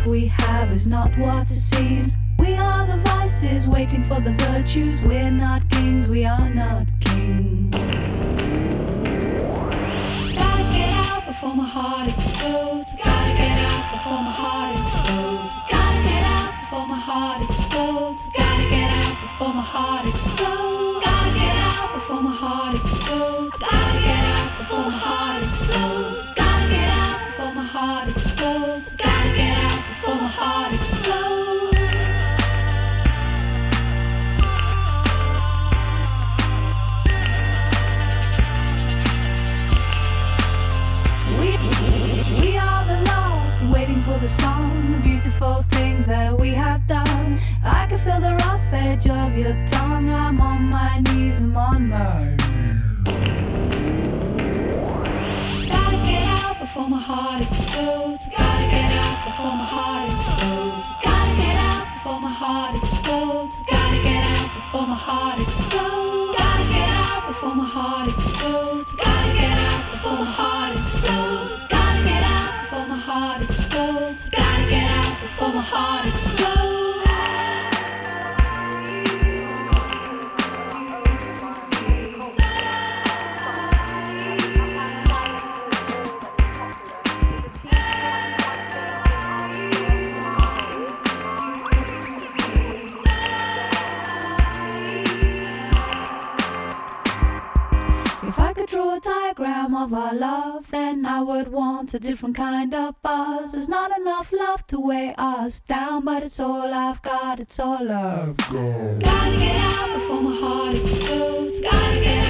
we have is not what it seems. We are the vices waiting for the virtues. We're not kings, we are not kings. Gotta get out before my heart explodes. Gotta get out before my heart explodes. Gotta get out before my heart explodes. Gotta get out before my heart explodes. Gotta get out before my heart explodes. Gotta get out before my heart explodes. Gotta get out before my heart explodes. Gotta get out before my heart explodes. We are the lost, waiting for the song, the beautiful things that we have done. I can feel the rough edge of your tongue. I'm on my knees, I'm on my Gotta get out before my heart explodes. Gotta get out before my heart explodes. Gotta get out before my heart explodes. Gotta get out before my heart explodes. Gotta get out before my heart explodes. Gotta get out before my heart explodes. Gotta get out before my heart explodes. Gotta get out before my heart explodes. If I could draw a diagram of our love, then I would want a different kind of buzz. There's not enough love to weigh us down, but it's all I've got, it's all I've got. Gotta get out before my heart explodes. Gotta get